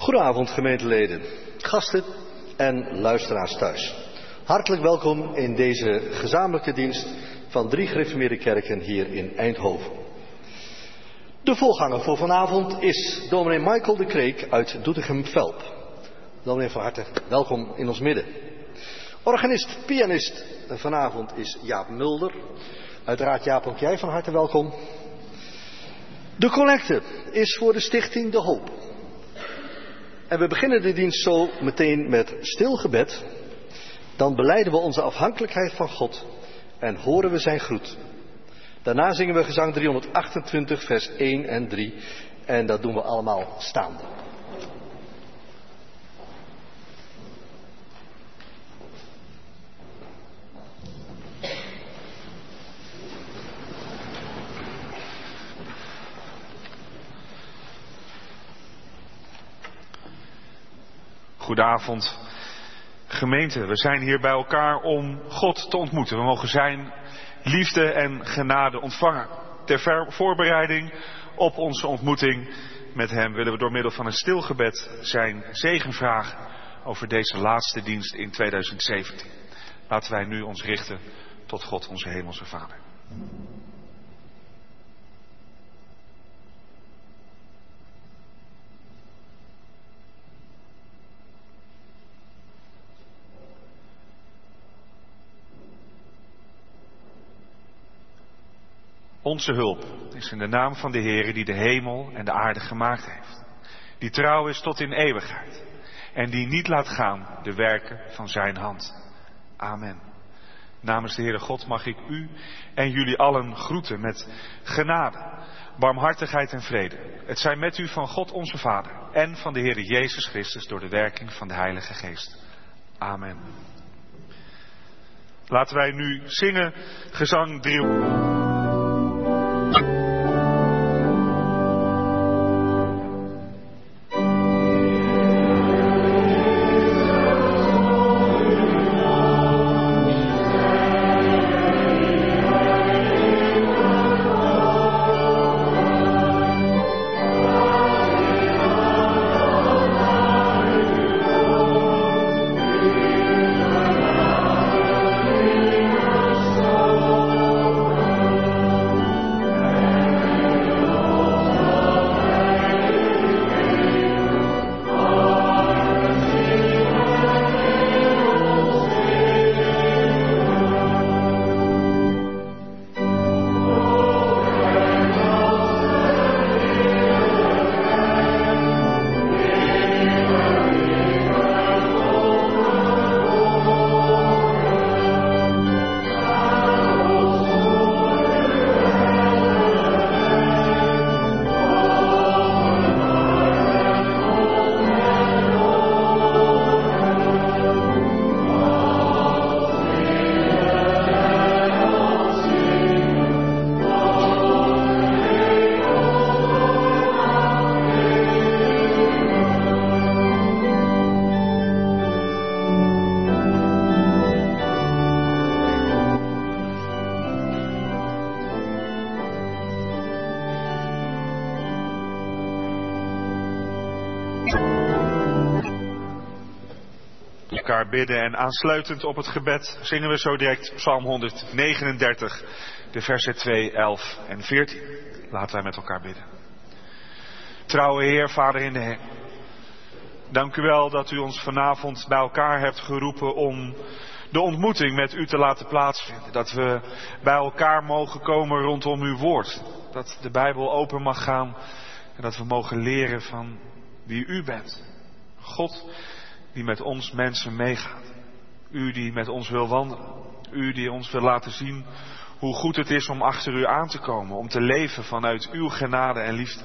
Goedenavond gemeenteleden, gasten en luisteraars thuis. Hartelijk welkom in deze gezamenlijke dienst van 3 gereformeerde kerken hier in Eindhoven. De voorganger voor vanavond is dominee Michael de Kreek uit Doetinchem-Velp. Dominee, van harte welkom in ons midden. Organist, pianist vanavond is Jaap Mulder. Uiteraard Jaap, ook jij van harte welkom. De collecte is voor de stichting De Hoop. En we beginnen de dienst zo meteen met stil gebed. Dan belijden we onze afhankelijkheid van God en horen we zijn groet. Daarna zingen we gezang 328 vers 1 en 3 en dat doen we allemaal staande. Goedenavond, gemeente. We zijn hier bij elkaar om God te ontmoeten. We mogen zijn liefde en genade ontvangen. Ter voorbereiding op onze ontmoeting met hem willen we door middel van een stil gebed zijn zegen vragen over deze laatste dienst in 2017. Laten wij nu ons richten tot God, onze hemelse Vader. Onze hulp is in de naam van de Heere die de hemel en de aarde gemaakt heeft. Die trouw is tot in eeuwigheid. En die niet laat gaan de werken van zijn hand. Amen. Namens de Heere God mag ik u en jullie allen groeten met genade, barmhartigheid en vrede. Het zij met u van God onze Vader en van de Heere Jezus Christus door de werking van de Heilige Geest. Amen. Laten wij nu zingen gezang 3. Bidden en aansluitend op het gebed zingen we zo direct Psalm 139, de versen 2, 11 en 14. Laten wij met elkaar bidden. Trouwe Heer, Vader in de hemel. Dank u wel dat u ons vanavond bij elkaar hebt geroepen om de ontmoeting met u te laten plaatsvinden. Dat we bij elkaar mogen komen rondom uw woord. Dat de Bijbel open mag gaan en dat we mogen leren van wie u bent. God die met ons mensen meegaat. U die met ons wil wandelen. U die ons wil laten zien hoe goed het is om achter u aan te komen. Om te leven vanuit uw genade en liefde.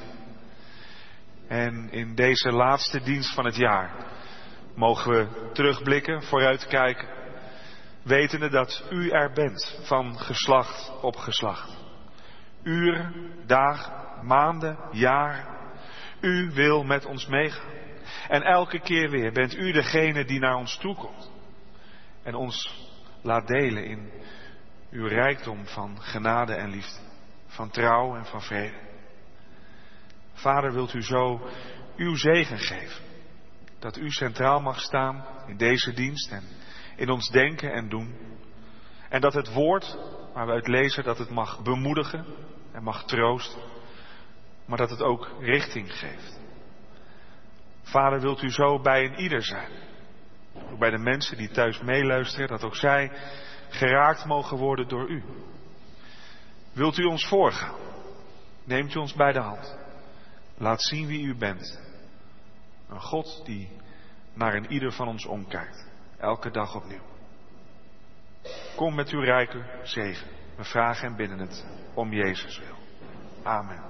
En in deze laatste dienst van het jaar mogen we terugblikken, vooruitkijken. Wetende dat u er bent van geslacht op geslacht. Uren, dagen, maanden, jaren. U wil met ons meegaan. En elke keer weer bent u degene die naar ons toe komt. En ons laat delen in uw rijkdom van genade en liefde. Van trouw en van vrede. Vader, wilt u zo uw zegen geven. dat u centraal mag staan in deze dienst en in ons denken en doen. En dat het woord waar we uit lezen, dat het mag bemoedigen en mag troosten, maar dat het ook richting geeft. Vader, wilt u zo bij een ieder zijn? Ook bij de mensen die thuis meeluisteren, dat ook zij geraakt mogen worden door u. Wilt u ons voorgaan? Neemt u ons bij de hand. Laat zien wie u bent. Een God die naar een ieder van ons omkijkt. Elke dag opnieuw. Kom met uw rijke zegen. We vragen en bidden het om Jezus wil. Amen.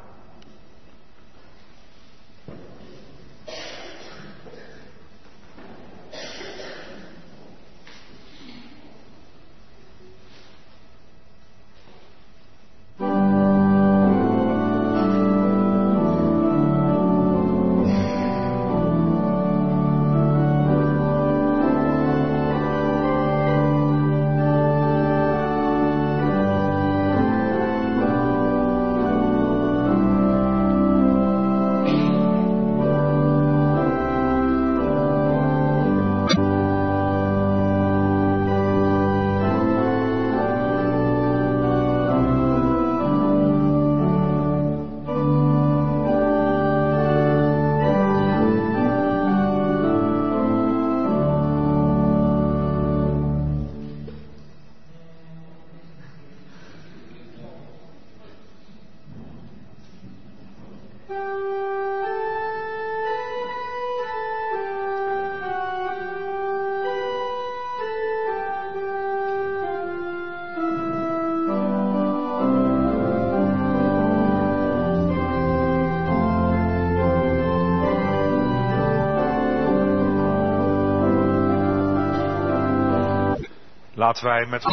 Laten wij met...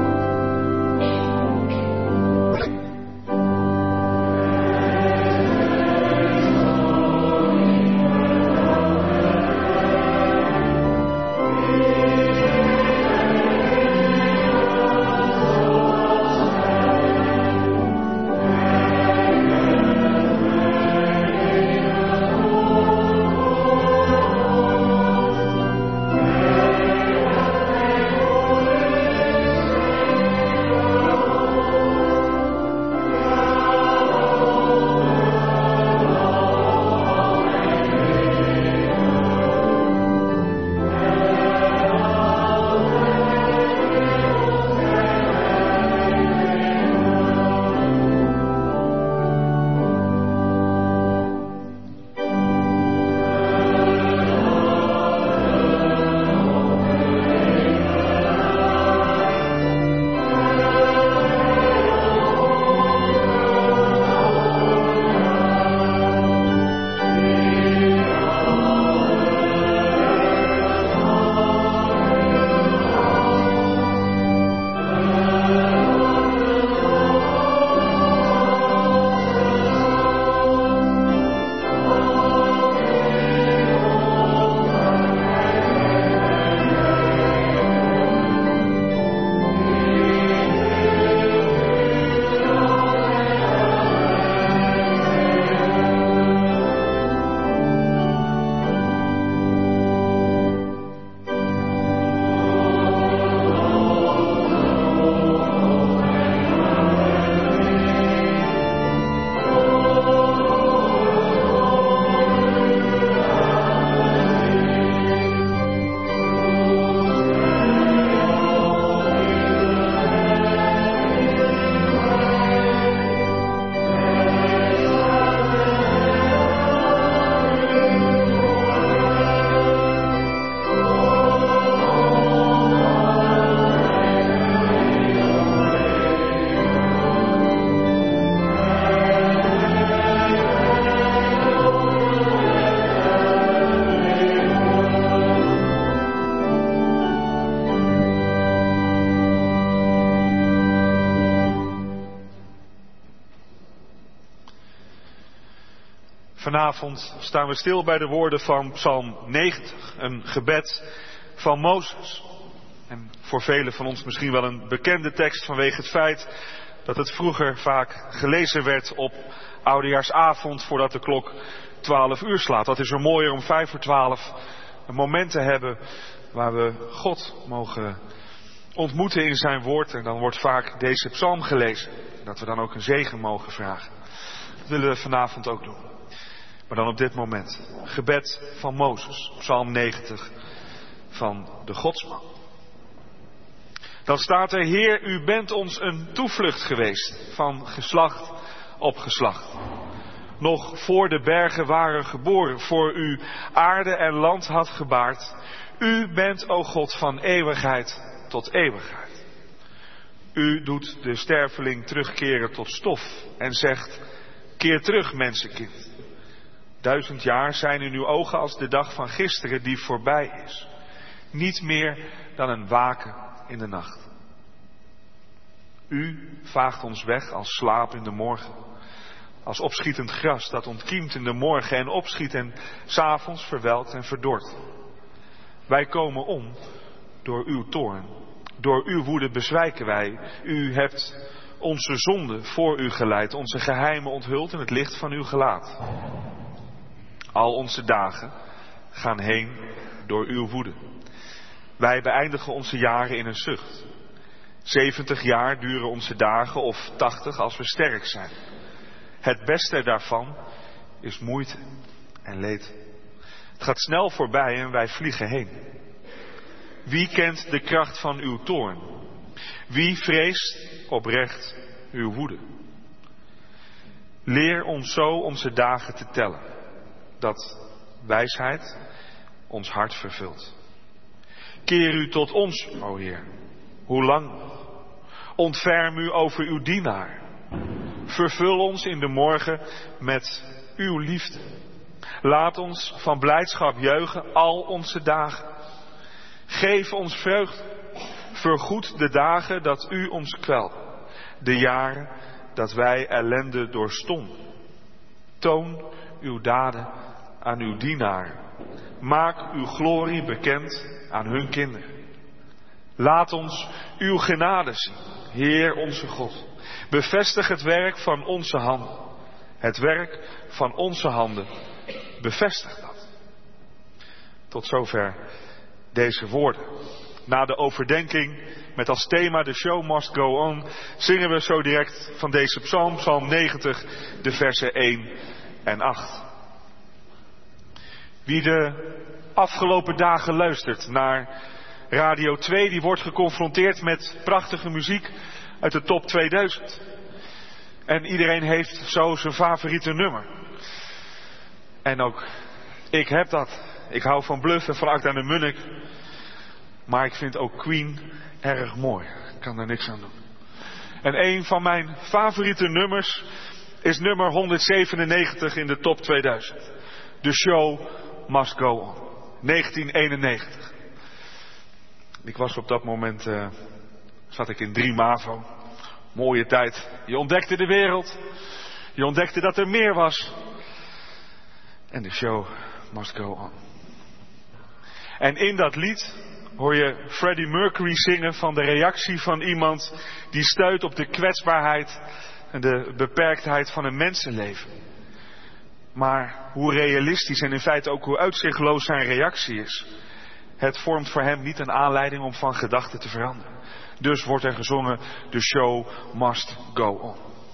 Vanavond staan we stil bij de woorden van Psalm 90, een gebed van Mozes. En voor velen van ons misschien wel een bekende tekst vanwege het feit dat het vroeger vaak gelezen werd op oudejaarsavond voordat de klok 12 uur slaat. Dat is er mooier om 11:55 Momenten hebben waar we God mogen ontmoeten in zijn woord. En dan wordt vaak deze psalm gelezen. Dat we dan ook een zegen mogen vragen. Dat willen we vanavond ook doen. Maar dan op dit moment. Gebed van Mozes. Psalm 90 van de Godsman. Dan staat er: Heer, u bent ons een toevlucht geweest van geslacht op geslacht. Nog voor de bergen waren geboren, voor u aarde en land had gebaard. U bent, o God, van eeuwigheid tot eeuwigheid. U doet de sterveling terugkeren tot stof en zegt: keer terug, mensenkind. 1000 jaar zijn in uw ogen als de dag van gisteren die voorbij is. Niet meer dan een waken in de nacht. U vaagt ons weg als slaap in de morgen. Als opschietend gras dat ontkiemt in de morgen en opschiet en 's avonds verwelkt en verdort. Wij komen om door uw toorn. Door uw woede bezwijken wij. U hebt onze zonden voor u geleid, onze geheimen onthuld in het licht van uw gelaat. Al onze dagen gaan heen door uw woede. Wij beëindigen onze jaren in een zucht. 70 jaar duren onze dagen of 80 als we sterk zijn. Het beste daarvan is moeite en leed. Het gaat snel voorbij en wij vliegen heen. Wie kent de kracht van uw toorn? Wie vreest oprecht uw woede? Leer ons zo onze dagen te tellen, dat wijsheid ons hart vervult. Keer u tot ons, o Heer. Hoe lang nog? Ontferm u over uw dienaar. Vervul ons in de morgen met uw liefde. Laat ons van blijdschap juichen al onze dagen. Geef ons vreugde. Vergoed de dagen dat u ons kwelt. De jaren dat wij ellende doorstonden. Toon uw daden aan uw dienaar. Maak uw glorie bekend aan hun kinderen. Laat ons uw genade zien, Heer onze God. Bevestig het werk van onze handen. Het werk van onze handen. Bevestig dat. Tot zover deze woorden. Na de overdenking met als thema The Show Must Go On, zingen we zo direct van deze psalm, psalm 90, de versen 1 en 8. Wie de afgelopen dagen luistert naar Radio 2, die wordt geconfronteerd met prachtige muziek uit de top 2000. En iedereen heeft zo zijn favoriete nummer. En ook ik heb dat. Ik hou van Bluff en van Akda en de Munnik. Maar ik vind ook Queen erg mooi. Ik kan daar niks aan doen. En een van mijn favoriete nummers is nummer 197 in de top 2000. The Show Must Go On. 1991. Ik was op dat moment, zat ik in 3 MAVO. Mooie tijd. Je ontdekte de wereld. Je ontdekte dat er meer was. En the show must go on. En in dat lied hoor je Freddie Mercury zingen van de reactie van iemand die stuit op de kwetsbaarheid en de beperktheid van een mensenleven. Maar hoe realistisch en in feite ook hoe uitzichtloos zijn reactie is. Het vormt voor hem niet een aanleiding om van gedachten te veranderen. Dus wordt er gezongen, the show must go on.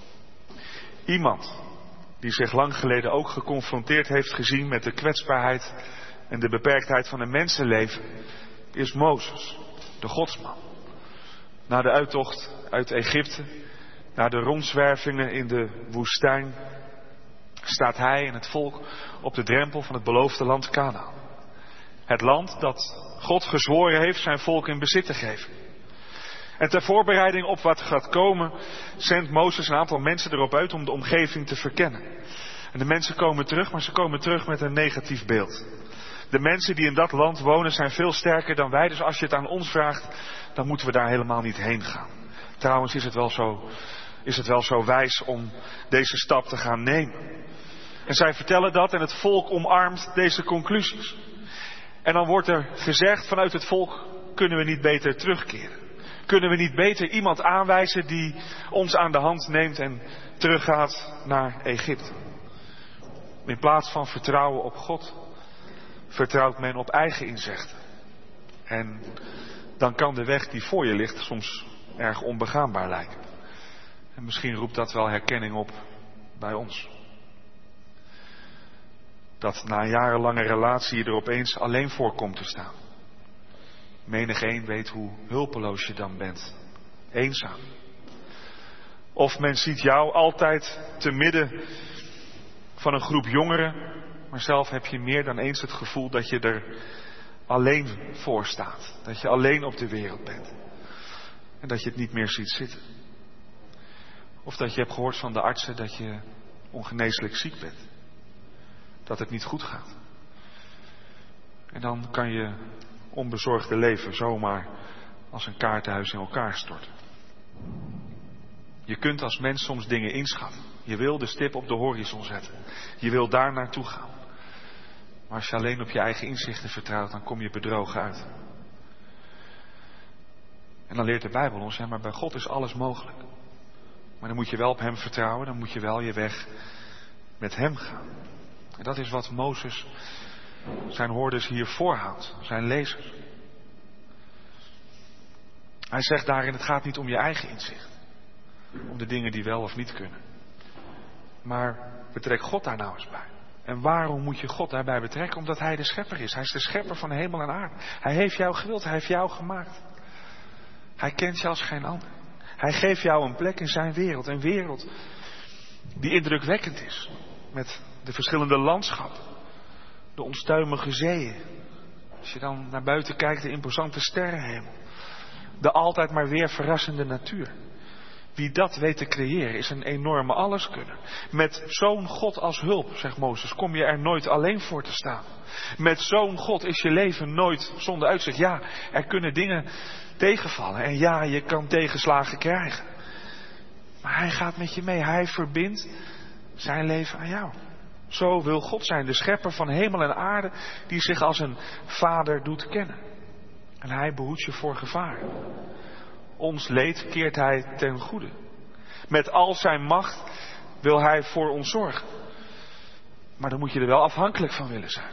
Iemand die zich lang geleden ook geconfronteerd heeft gezien met de kwetsbaarheid en de beperktheid van een mensenleven, is Mozes, de Godsman. Na de uittocht uit Egypte, na de rondzwervingen in de woestijn, staat hij en het volk op de drempel van het beloofde land Kanaan. Het land dat God gezworen heeft zijn volk in bezit te geven. En ter voorbereiding op wat gaat komen, zendt Mozes een aantal mensen erop uit om de omgeving te verkennen. En de mensen komen terug, maar ze komen terug met een negatief beeld. De mensen die in dat land wonen zijn veel sterker dan wij, dus als je het aan ons vraagt, dan moeten we daar helemaal niet heen gaan. Trouwens is het wel zo wijs om deze stap te gaan nemen. En zij vertellen dat en het volk omarmt deze conclusies. En dan wordt er gezegd vanuit het volk, kunnen we niet beter terugkeren? Kunnen we niet beter iemand aanwijzen die ons aan de hand neemt en teruggaat naar Egypte? In plaats van vertrouwen op God, vertrouwt men op eigen inzichten. En dan kan de weg die voor je ligt soms erg onbegaanbaar lijken. En misschien roept dat wel herkenning op bij ons. Dat na een jarenlange relatie je er opeens alleen voor komt te staan. Menigeen weet hoe hulpeloos je dan bent. Eenzaam. Of men ziet jou altijd te midden van een groep jongeren, maar zelf heb je meer dan eens het gevoel dat je er alleen voor staat. Dat je alleen op de wereld bent. En dat je het niet meer ziet zitten. Of dat je hebt gehoord van de artsen dat je ongeneeslijk ziek bent. Dat het niet goed gaat. En dan kan je onbezorgde leven zomaar als een kaartenhuis in elkaar storten. Je kunt als mens soms dingen inschatten. Je wil de stip op de horizon zetten. Je wil daar naartoe gaan. Maar als je alleen op je eigen inzichten vertrouwt, dan kom je bedrogen uit. En dan leert de Bijbel ons, maar bij God is alles mogelijk. Maar dan moet je wel op Hem vertrouwen, dan moet je wel je weg met Hem gaan. En dat is wat Mozes zijn hoorders hier voorhoudt, zijn lezers. Hij zegt daarin, het gaat niet om je eigen inzicht. Om de dingen die wel of niet kunnen. Maar betrek God daar nou eens bij. En waarom moet je God daarbij betrekken? Omdat Hij de schepper is. Hij is de schepper van hemel en aarde. Hij heeft jou gewild, Hij heeft jou gemaakt. Hij kent je als geen ander. Hij geeft jou een plek in zijn wereld. Een wereld die indrukwekkend is. Met de verschillende landschappen. De onstuimige zeeën. Als je dan naar buiten kijkt, de imposante sterrenhemel. De altijd maar weer verrassende natuur. Wie dat weet te creëren is een enorme alleskunner. Met zo'n God als hulp, zegt Mozes, kom je er nooit alleen voor te staan. Met zo'n God is je leven nooit zonder uitzicht. Ja, er kunnen dingen tegenvallen. En ja, je kan tegenslagen krijgen. Maar Hij gaat met je mee. Hij verbindt zijn leven aan jou. Zo wil God zijn, de schepper van hemel en aarde, die zich als een vader doet kennen. En Hij behoedt je voor gevaar. Ons leed keert Hij ten goede. Met al zijn macht wil Hij voor ons zorgen. Maar dan moet je er wel afhankelijk van willen zijn.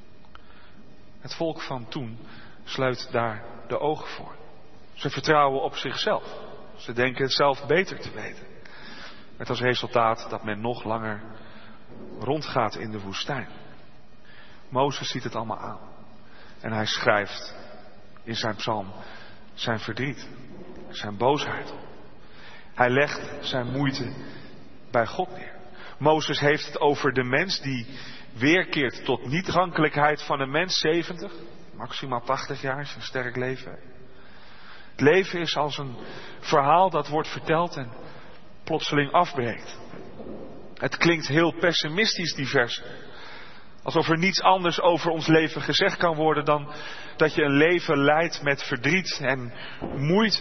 Het volk van toen sluit daar de ogen voor. Ze vertrouwen op zichzelf. Ze denken het zelf beter te weten. Met als resultaat dat men nog langer rondgaat in de woestijn. Mozes ziet het allemaal aan. En hij schrijft in zijn psalm zijn verdriet. Zijn boosheid op. Hij legt zijn moeite bij God neer. Mozes heeft het over de mens die weerkeert tot niet-gankelijkheid van een mens, 70, maximaal 80 jaar, is een sterk leven. Het leven is als een verhaal dat wordt verteld en plotseling afbreekt. Het klinkt heel pessimistisch, die versen. Alsof er niets anders over ons leven gezegd kan worden dan dat je een leven leidt met verdriet en moeite.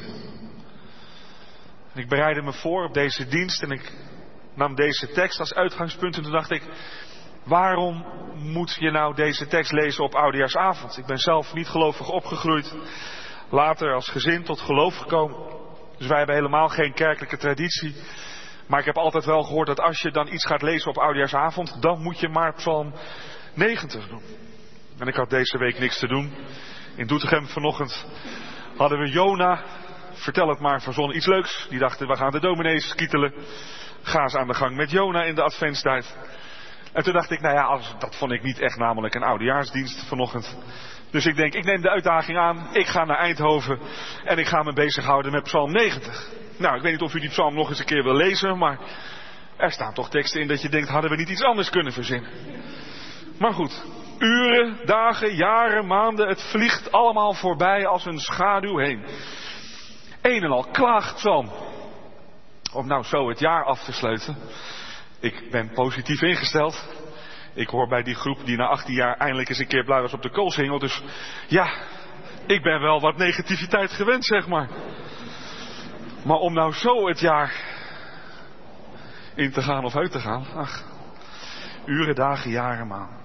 En ik bereidde me voor op deze dienst en ik nam deze tekst als uitgangspunt en toen dacht ik, waarom moet je nou deze tekst lezen op Oudejaarsavond? Ik ben zelf niet gelovig opgegroeid, later als gezin tot geloof gekomen. Dus wij hebben helemaal geen kerkelijke traditie. Maar ik heb altijd wel gehoord dat als je dan iets gaat lezen op Oudejaarsavond, dan moet je maar Psalm 90 doen. En ik had deze week niks te doen. In Doetinchem vanochtend hadden we Jona, vertel het maar, verzonnen iets leuks. Die dachten, we gaan de dominees kietelen. Ga eens aan de gang met Jona in de adventstijd. En toen dacht ik, nou ja, dat vond ik niet echt namelijk een oudejaarsdienst vanochtend. Dus ik denk, ik neem de uitdaging aan. Ik ga naar Eindhoven en ik ga me bezighouden met Psalm 90. Nou, ik weet niet of u die psalm nog eens een keer wil lezen, maar er staan toch teksten in dat je denkt, hadden we niet iets anders kunnen verzinnen. Maar goed, uren, dagen, jaren, maanden, het vliegt allemaal voorbij als een schaduw heen. Een en al klaagpsalm. Om nou zo het jaar af te sluiten. Ik ben positief ingesteld. Ik hoor bij die groep die na 18 jaar eindelijk eens een keer blauw was op de koolsingel. Dus ja, ik ben wel wat negativiteit gewend, zeg maar. Maar om nou zo het jaar in te gaan of uit te gaan. Ach, uren, dagen, jaren, maanden.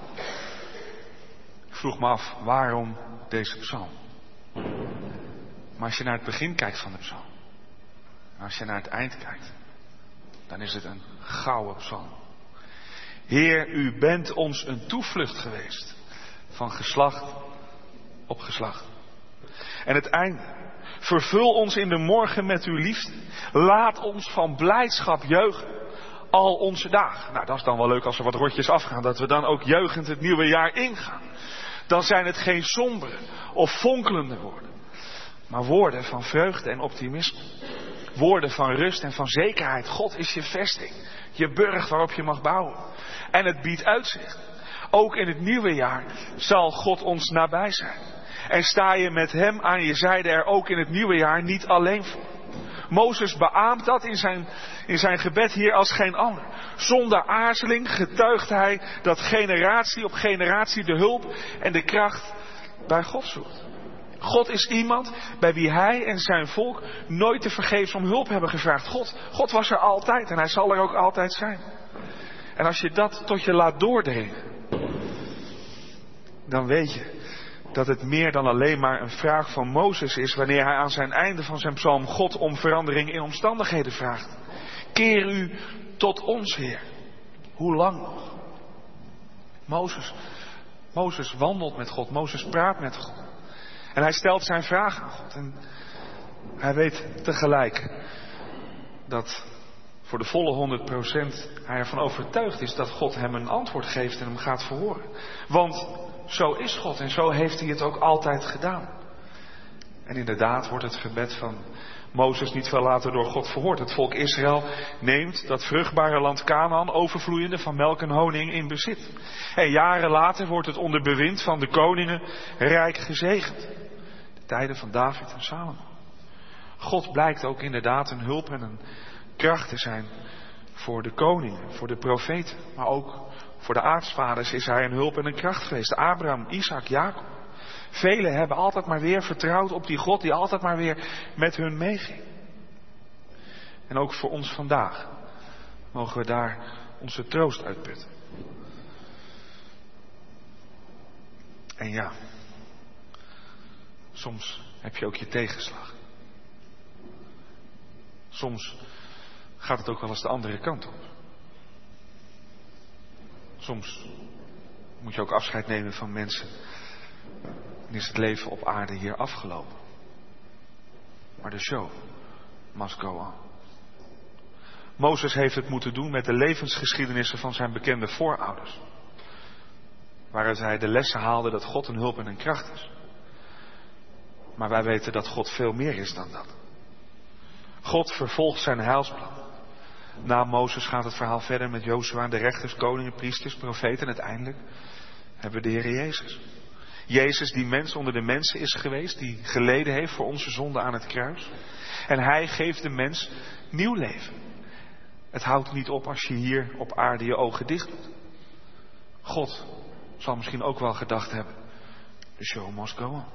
Ik vroeg me af, waarom deze psalm? Maar als je naar het begin kijkt van de psalm. Als je naar het eind kijkt. Dan is het een gouden psalm. Heer, u bent ons een toevlucht geweest. van geslacht op geslacht. En het einde. Vervul ons in de morgen met uw liefde. Laat ons van blijdschap juichen al onze dagen. Nou, dat is dan wel leuk als er wat rotjes afgaan. Dat we dan ook jeugend het nieuwe jaar ingaan. Dan zijn het geen sombere of fonkelende woorden. Maar woorden van vreugde en optimisme. Woorden van rust en van zekerheid. God is je vesting. Je burcht waarop je mag bouwen. En het biedt uitzicht. Ook in het nieuwe jaar zal God ons nabij zijn. En sta je met hem aan je zijde er ook in het nieuwe jaar niet alleen voor. Mozes beaamt dat in zijn gebed hier als geen ander. Zonder aarzeling getuigt hij dat generatie op generatie de hulp en de kracht bij God zoekt. God is iemand bij wie hij en zijn volk nooit tevergeefs om hulp hebben gevraagd. God was er altijd en hij zal er ook altijd zijn. En als je dat tot je laat doordringen, dan weet je dat het meer dan alleen maar een vraag van Mozes is wanneer hij aan zijn einde van zijn psalm God om verandering in omstandigheden vraagt. Keer u tot ons, Heer. Hoe lang nog? Mozes wandelt met God. Mozes praat met God. En hij stelt zijn vraag aan God. En hij weet tegelijk dat voor de volle 100% hij ervan overtuigd is dat God hem een antwoord geeft en hem gaat verhoren. Want zo is God en zo heeft hij het ook altijd gedaan. En inderdaad wordt het gebed van Mozes niet veel later door God verhoord. Het volk Israël neemt dat vruchtbare land Kanaan, overvloeiende van melk en honing, in bezit. En jaren later wordt het onder bewind van de koningen rijk gezegend. De tijden van David en Salomo. God blijkt ook inderdaad een hulp en een kracht te zijn voor de koningen, voor de profeten. Maar ook voor de aartsvaders is hij een hulp en een kracht geweest. Abraham, Isaac, Jacob. Velen hebben altijd maar weer vertrouwd op die God die altijd maar weer met hun meeging. En ook voor ons vandaag mogen we daar onze troost uitputten. En ja, soms heb je ook je tegenslag. Soms gaat het ook wel eens de andere kant op. Soms moet je ook afscheid nemen van mensen. En is het leven op aarde hier afgelopen. Maar de show must go on. Mozes heeft het moeten doen met de levensgeschiedenissen van zijn bekende voorouders. Waaruit hij de lessen haalde dat God een hulp en een kracht is. Maar wij weten dat God veel meer is dan dat. God vervolgt zijn heilsplan. Na Mozes gaat het verhaal verder met Jozua en de rechters, koningen, priesters, profeten. En uiteindelijk hebben we de Heer Jezus. Jezus die mens onder de mensen is geweest. Die geleden heeft voor onze zonde aan het kruis. En hij geeft de mens nieuw leven. Het houdt niet op als je hier op aarde je ogen dicht doet. God zal misschien ook wel gedacht hebben. The show must go on.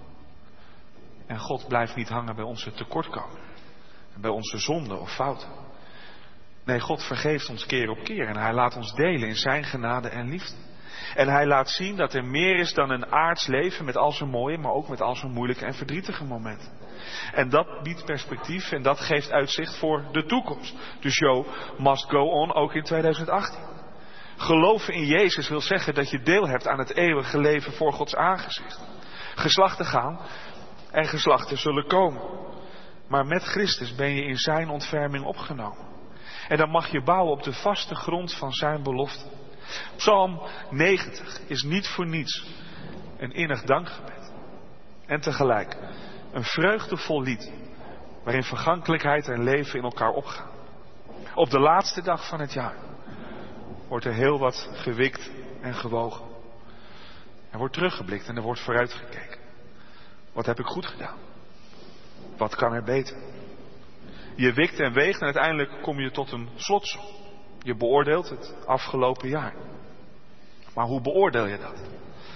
En God blijft niet hangen bij onze tekortkomingen. Bij onze zonden of fouten. Nee, God vergeeft ons keer op keer. En hij laat ons delen in zijn genade en liefde. En hij laat zien dat er meer is dan een aards leven met al zijn mooie, maar ook met al zijn moeilijke en verdrietige momenten. En dat biedt perspectief en dat geeft uitzicht voor de toekomst. The show must go on, ook in 2018. Geloven in Jezus wil zeggen dat je deel hebt aan het eeuwige leven voor Gods aangezicht. Geslachten gaan en geslachten zullen komen. Maar met Christus ben je in zijn ontferming opgenomen. En dan mag je bouwen op de vaste grond van zijn belofte. Psalm 90 is niet voor niets een innig dankgebed. En tegelijk een vreugdevol lied waarin vergankelijkheid en leven in elkaar opgaan. Op de laatste dag van het jaar wordt er heel wat gewikt en gewogen. Er wordt teruggeblikt en er wordt vooruitgekeken. Wat heb ik goed gedaan? Wat kan er beter? Je wikt en weegt en uiteindelijk kom je tot een slotsom. Je beoordeelt het afgelopen jaar. Maar hoe beoordeel je dat?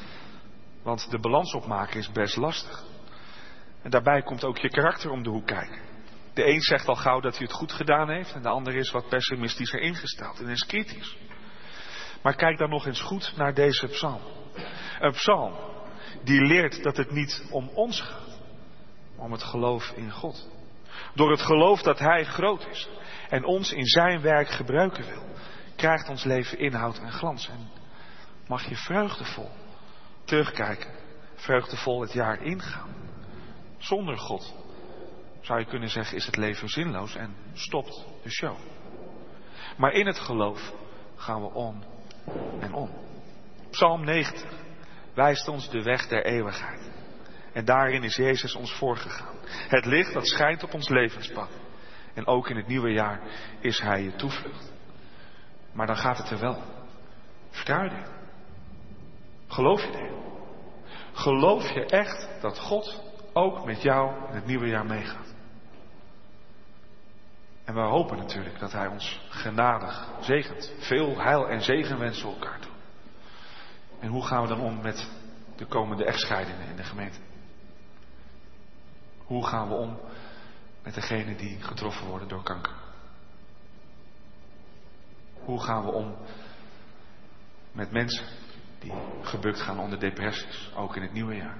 Want de balans opmaken is best lastig. En daarbij komt ook je karakter om de hoek kijken. De een zegt al gauw dat hij het goed gedaan heeft en de ander is wat pessimistischer ingesteld en is kritisch. Maar kijk dan nog eens goed naar deze psalm. Een psalm die leert dat het niet om ons gaat, maar om het geloof in God. Door het geloof dat hij groot is en ons in zijn werk gebruiken wil, krijgt ons leven inhoud en glans. En mag je vreugdevol terugkijken, vreugdevol het jaar ingaan. Zonder God, zou je kunnen zeggen, is het leven zinloos en stopt de show. Maar in het geloof gaan we om en om. Psalm 90 wijst ons de weg der eeuwigheid. En daarin is Jezus ons voorgegaan. Het licht dat schijnt op ons levenspad. En ook in het nieuwe jaar is Hij je toevlucht. Maar dan gaat het er wel. Vertrouw je dit? Geloof je dit? Geloof je echt dat God ook met jou in het nieuwe jaar meegaat? En we hopen natuurlijk dat Hij ons genadig zegent. Veel heil en zegen wensen we elkaar toe. En hoe gaan we dan om met de komende echtscheidingen in de gemeente? Hoe gaan we om met degenen die getroffen worden door kanker? Hoe gaan we om met mensen die gebukt gaan onder depressies, ook in het nieuwe jaar?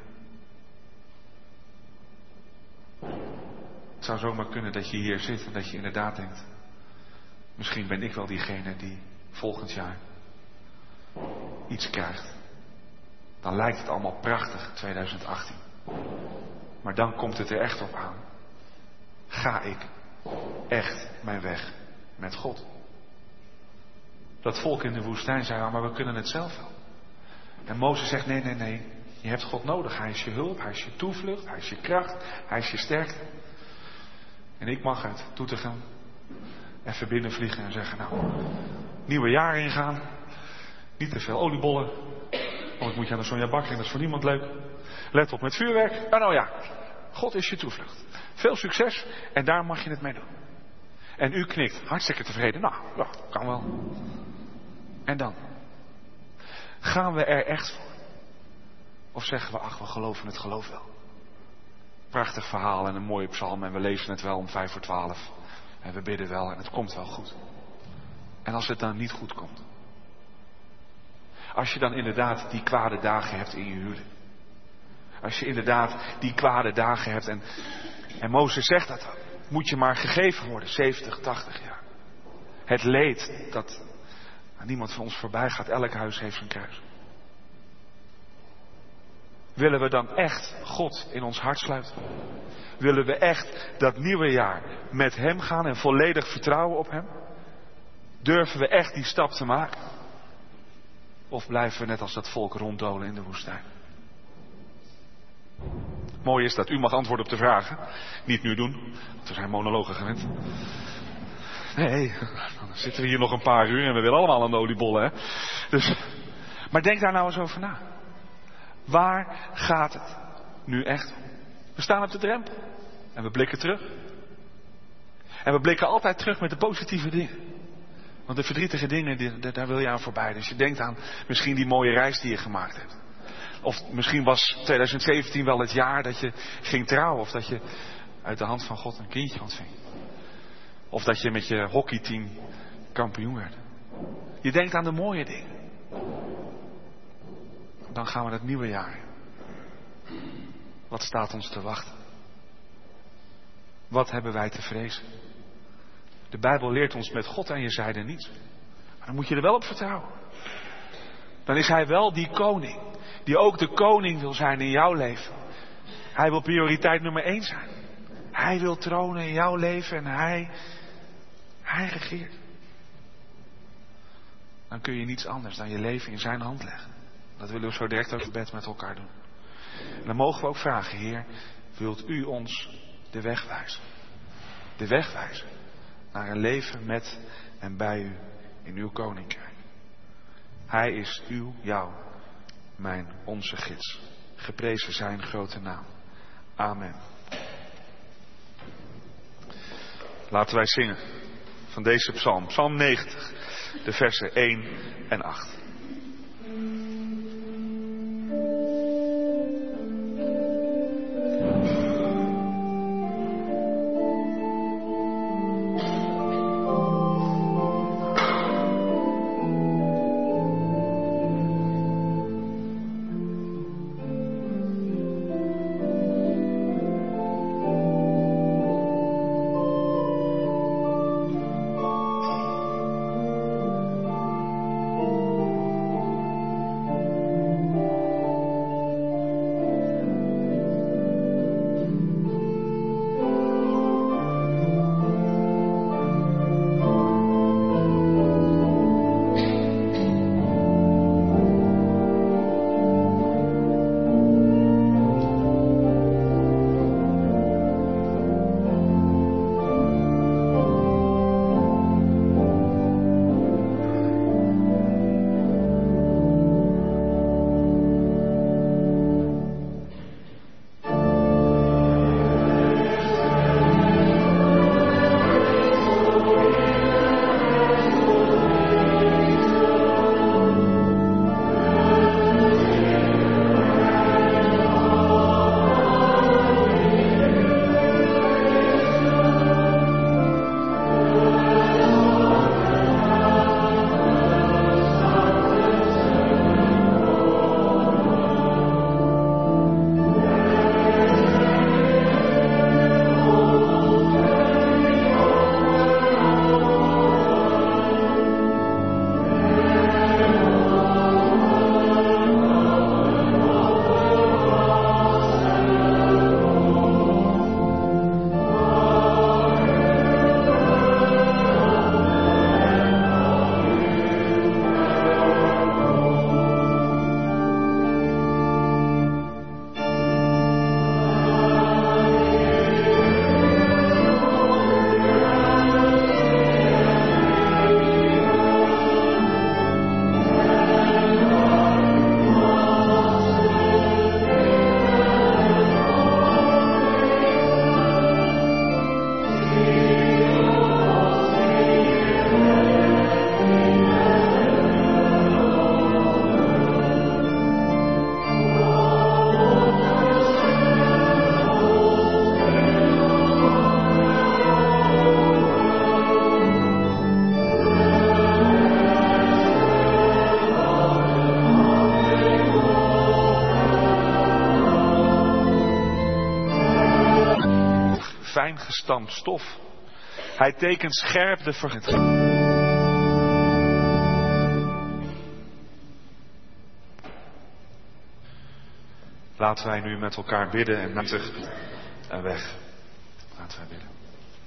Het zou zomaar kunnen dat je hier zit en dat je inderdaad denkt, misschien ben ik wel diegene die volgend jaar iets krijgt. Dan lijkt het allemaal prachtig, 2018. Maar dan komt het er echt op aan. Ga ik echt mijn weg met God? Dat volk in de woestijn zei, maar we kunnen het zelf wel. En Mozes zegt, nee. Je hebt God nodig. Hij is je hulp, Hij is je toevlucht, Hij is je kracht, Hij is je sterkte. En ik mag uit Doetinchem even binnenvliegen en zeggen, nieuwe jaar ingaan. Niet te veel oliebollen. Want moet je aan de Sonja Bakker en dat is voor niemand leuk. Let op met vuurwerk. Nou ja, God is je toevlucht. Veel succes en daar mag je het mee doen. En u knikt, hartstikke tevreden. Nou, kan wel. En dan? Gaan we er echt voor? Of zeggen we, we geloven het geloof wel. Prachtig verhaal en een mooie psalm en we lezen het wel om 11:55. En we bidden wel en het komt wel goed. En als het dan niet goed komt? Als je dan inderdaad die kwade dagen hebt in je huwelijk. Als je inderdaad die kwade dagen hebt en Mozes zegt dat, moet je maar gegeven worden, 70, 80 jaar. Het leed dat aan niemand van ons voorbij gaat, elk huis heeft zijn kruis. Willen we dan echt God in ons hart sluiten? Willen we echt dat nieuwe jaar met Hem gaan en volledig vertrouwen op Hem? Durven we echt die stap te maken? Of blijven we net als dat volk ronddolen in de woestijn? Mooi is dat u mag antwoorden op de vragen. Niet nu doen, want we zijn monologen gewend. Nee, dan zitten we hier nog een paar uur en we willen allemaal aan de oliebollen, hè? Dus, maar denk daar nou eens over na. Waar gaat het nu echt om? We staan op de drempel en we blikken terug. En we blikken altijd terug met de positieve dingen. Want de verdrietige dingen, daar wil je aan voorbij. Dus je denkt aan misschien die mooie reis die je gemaakt hebt. Of misschien was 2017 wel het jaar dat je ging trouwen. Of dat je uit de hand van God een kindje ontving. Of dat je met je hockeyteam kampioen werd. Je denkt aan de mooie dingen. Dan gaan we het nieuwe jaar. Wat staat ons te wachten? Wat hebben wij te vrezen? De Bijbel leert ons met God aan je zijde niets. Maar dan moet je er wel op vertrouwen. Dan is Hij wel die koning. Die ook de koning wil zijn in jouw leven. Hij wil prioriteit nummer 1 zijn. Hij wil tronen in jouw leven en Hij regeert. Dan kun je niets anders dan je leven in zijn hand leggen. Dat willen we zo direct ook in bed met elkaar doen. En dan mogen we ook vragen, Heer, wilt u ons de weg wijzen? De weg wijzen naar een leven met en bij u in uw koninkrijk. Hij is jouw, mijn, onze gids. Geprezen zijn grote naam. Amen. Laten wij zingen van deze psalm. Psalm 90, de versen 1 en 8. uitgestampt stof. Hij tekent scherp de vergeten. Laten wij nu met elkaar bidden en nuttig en weg. Laten wij bidden.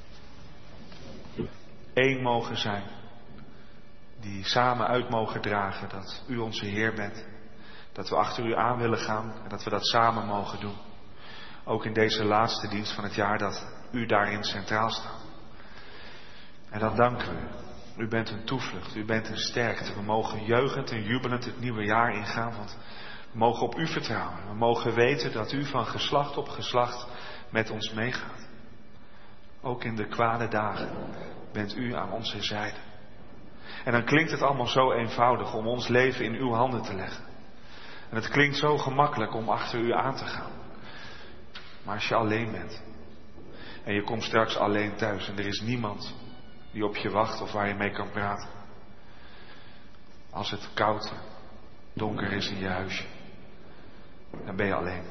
Eén mogen zijn, die samen uit mogen dragen dat u onze Heer bent. Dat we achter u aan willen gaan en dat we dat samen mogen doen. Ook in deze laatste dienst van het jaar, dat u daarin centraal staat. En dan danken we u. U bent een toevlucht, u bent een sterkte. We mogen jeugend en jubelend het nieuwe jaar ingaan, want we mogen op u vertrouwen. We mogen weten dat u van geslacht op geslacht met ons meegaat. Ook in de kwade dagen bent u aan onze zijde. En dan klinkt het allemaal zo eenvoudig om ons leven in uw handen te leggen. En het klinkt zo gemakkelijk om achter u aan te gaan. Maar als je alleen bent en je komt straks alleen thuis en er is niemand die op je wacht of waar je mee kan praten. Als het koud, donker is in je huisje, dan ben je alleen.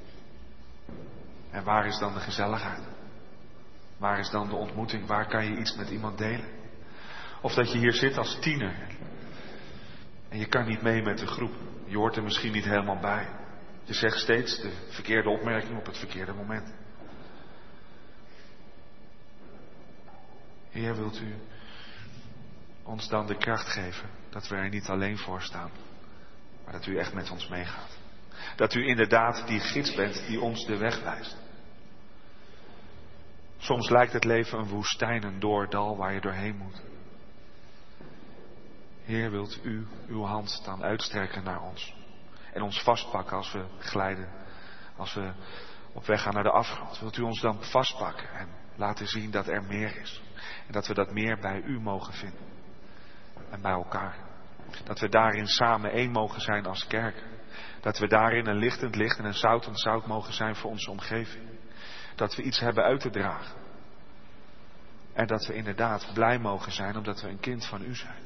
En waar is dan de gezelligheid? Waar is dan de ontmoeting? Waar kan je iets met iemand delen? Of dat je hier zit als tiener en je kan niet mee met de groep. Je hoort er misschien niet helemaal bij. Je zegt steeds de verkeerde opmerking op het verkeerde moment. Heer, wilt u ons dan de kracht geven dat we er niet alleen voor staan, maar dat u echt met ons meegaat. Dat u inderdaad die gids bent die ons de weg wijst. Soms lijkt het leven een woestijn, een doordal waar je doorheen moet. Heer, wilt u uw hand dan uitstrekken naar ons en ons vastpakken als we glijden, als we op weg gaan naar de afgrond. Wilt u ons dan vastpakken en laten zien dat er meer is. En dat we dat meer bij u mogen vinden. En bij elkaar. Dat we daarin samen één mogen zijn als kerk. Dat we daarin een lichtend licht en een zoutend zout mogen zijn voor onze omgeving. Dat we iets hebben uit te dragen. En dat we inderdaad blij mogen zijn omdat we een kind van u zijn.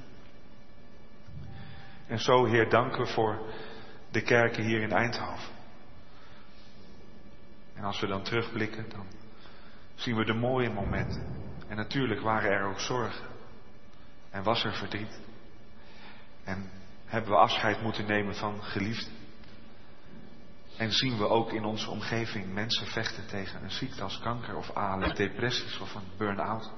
En zo, Heer, danken we voor de kerken hier in Eindhoven. En als we dan terugblikken, dan zien we de mooie momenten. En natuurlijk waren er ook zorgen. En was er verdriet. En hebben we afscheid moeten nemen van geliefden. En zien we ook in onze omgeving mensen vechten tegen een ziekte als kanker of ALS, depressies of een burn-out.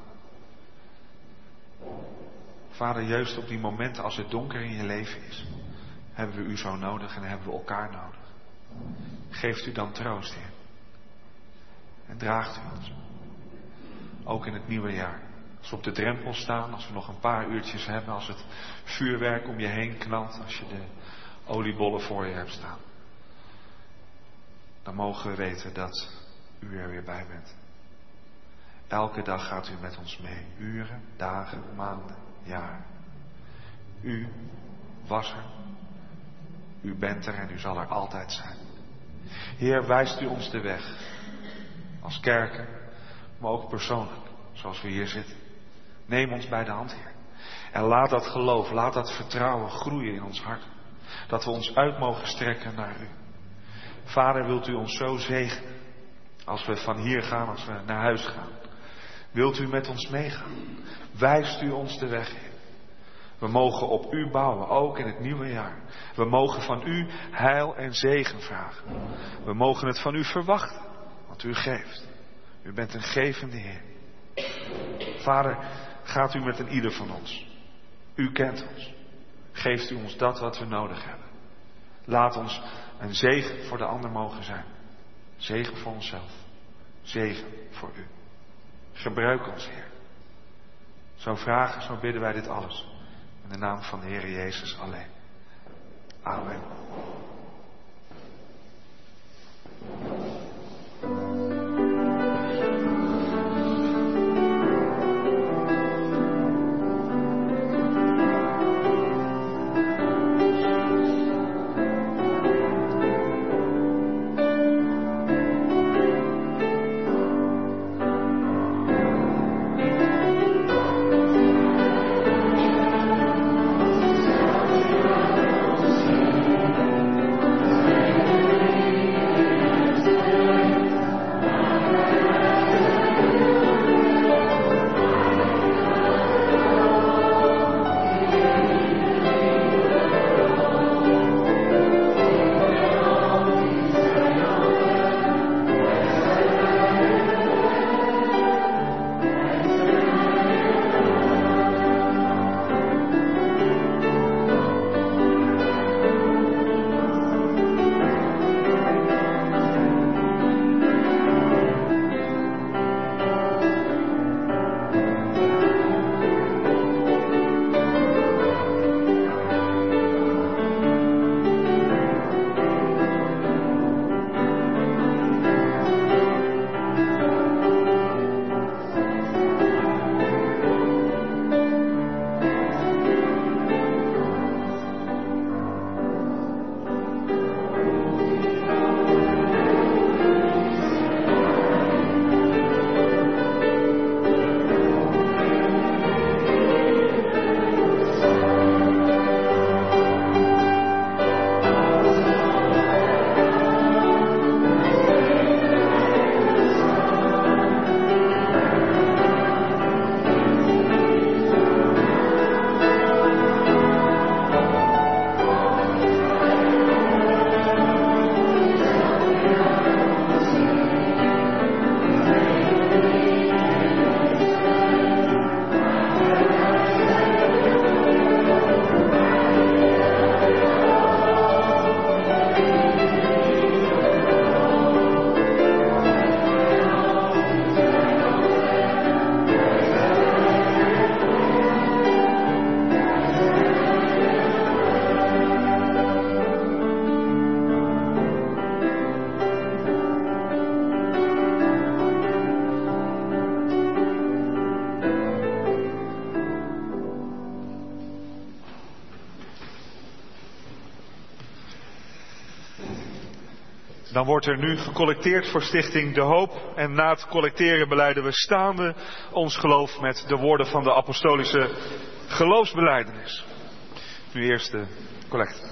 Vader, juist op die momenten als het donker in je leven is, hebben we u zo nodig en hebben we elkaar nodig. Geeft u dan troost, Heer. En draagt u ons. Ook in het nieuwe jaar. Als we op de drempel staan, als we nog een paar uurtjes hebben, als het vuurwerk om je heen knalt, als je de oliebollen voor je hebt staan. Dan mogen we weten dat u er weer bij bent. Elke dag gaat u met ons mee. Uren, dagen, maanden, jaren. U was er. U bent er en u zal er altijd zijn. Heer, wijst u ons de weg. Als kerken, maar ook persoonlijk, zoals we hier zitten. Neem ons bij de hand, Heer. En laat dat geloof, laat dat vertrouwen groeien in ons hart. Dat we ons uit mogen strekken naar u. Vader, wilt u ons zo zegenen. Als we van hier gaan, als we naar huis gaan. Wilt u met ons meegaan. Wijst u ons de weg in. We mogen op u bouwen, ook in het nieuwe jaar. We mogen van u heil en zegen vragen. We mogen het van u verwachten, want u geeft. U bent een gevende Heer. Vader, gaat u met een ieder van ons. U kent ons. Geeft u ons dat wat we nodig hebben. Laat ons een zegen voor de ander mogen zijn. Zegen voor onszelf. Zegen voor u. Gebruik ons, Heer. Zo vragen, zo bidden wij dit alles. In de naam van de Heer Jezus alleen. Amen. Dan wordt er nu gecollecteerd voor Stichting De Hoop. En na het collecteren belijden we staande ons geloof met de woorden van de apostolische geloofsbelijdenis. Nu eerst de collecte.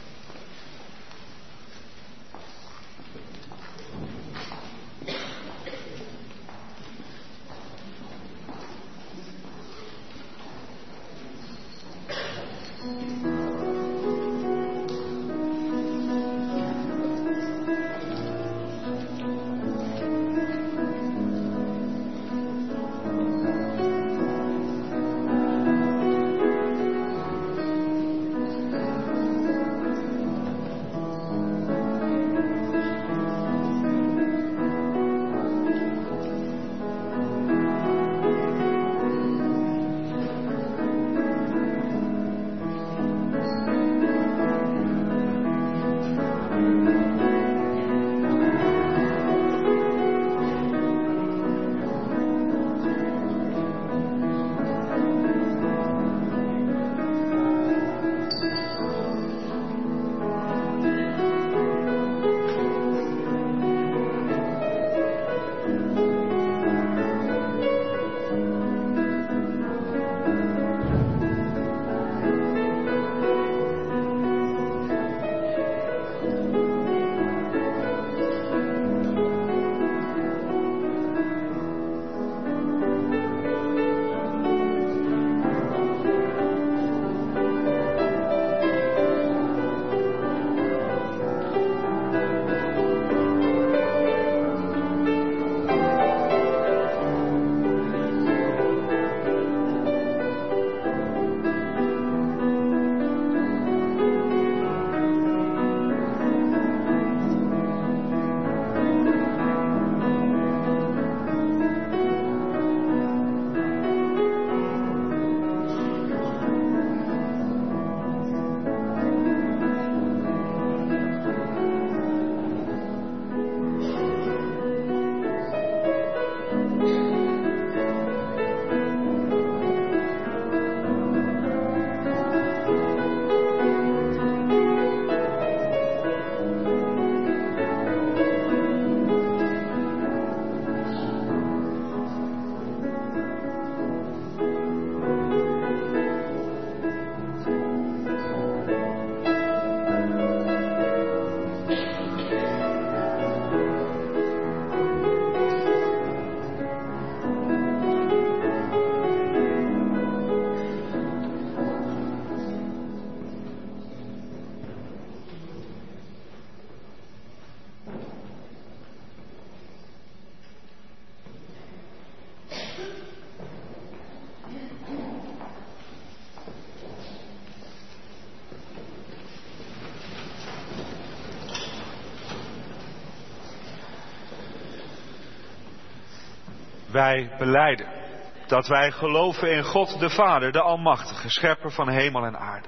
Wij belijden dat wij geloven in God de Vader, de Almachtige, schepper van hemel en aarde.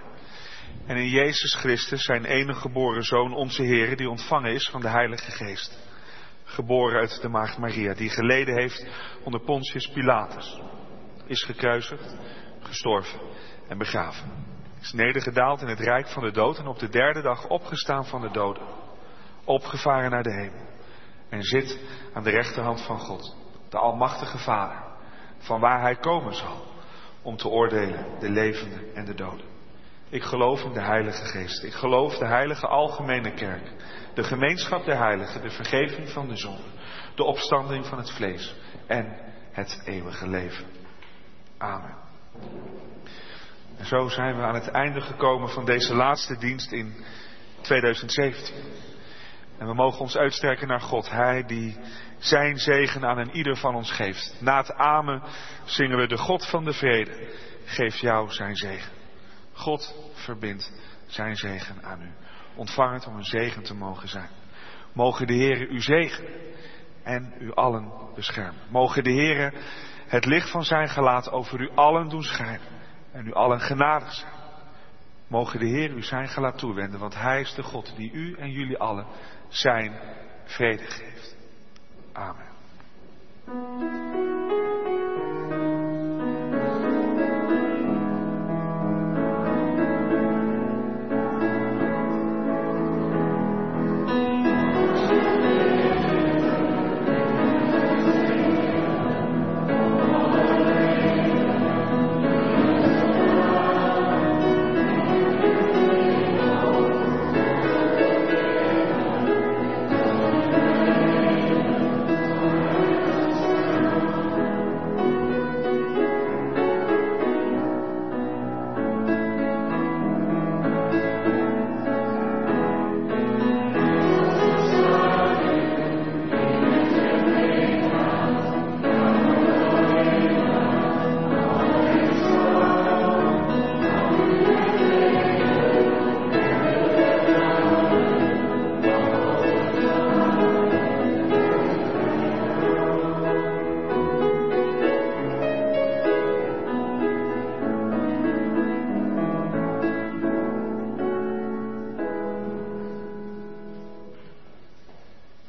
En in Jezus Christus, zijn enige geboren Zoon, onze Heer, die ontvangen is van de Heilige Geest. Geboren uit de Maagd Maria, die geleden heeft onder Pontius Pilatus. Is gekruisigd, gestorven en begraven. Is nedergedaald in het rijk van de dood en op de derde dag opgestaan van de doden. Opgevaren naar de hemel. En zit aan de rechterhand van God, de Almachtige Vader, van waar hij komen zal om te oordelen de levenden en de doden. Ik geloof in de Heilige Geest. Ik geloof de heilige algemene kerk, de gemeenschap der heiligen, de vergeving van de zonde, de opstanding van het vlees en het eeuwige leven. Amen. En zo zijn we aan het einde gekomen van deze laatste dienst in 2017. En we mogen ons uitstrekken naar God. Hij die zijn zegen aan een ieder van ons geeft. Na het amen zingen we de God van de vrede. Geef jou zijn zegen. God verbindt zijn zegen aan u. Ontvang het om een zegen te mogen zijn. Mogen de Heere u zegenen en u allen beschermen. Mogen de Heere het licht van zijn gelaat over u allen doen schijnen en u allen genadig zijn. Mogen de Heer u zijn gelaat toewenden, want hij is de God die u en jullie allen zijn vrede geeft. Amen.